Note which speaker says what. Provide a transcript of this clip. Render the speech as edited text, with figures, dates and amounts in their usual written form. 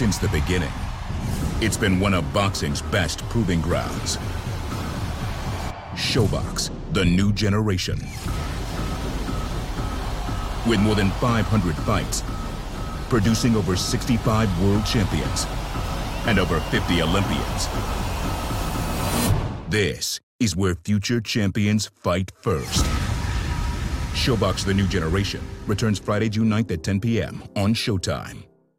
Speaker 1: Since the beginning, it's been one of boxing's best proving grounds. ShoBox, the new generation. With more than 500 fights, producing over 65 world champions and over 50 Olympians. This is where future champions fight first. ShoBox, the new generation returns Friday, June 9th at 10 p.m. on Showtime.